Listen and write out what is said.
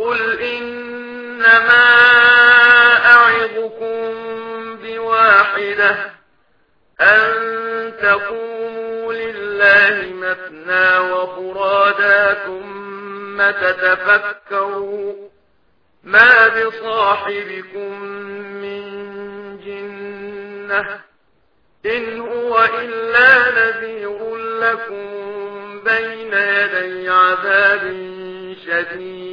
قل إنما أعظكم بواحدة أن تقوموا لله مثنى وفرادا ثم تتفكروا ما بصاحبكم من جنة إن هو إلا نذير لكم بين يدي عذاب شديد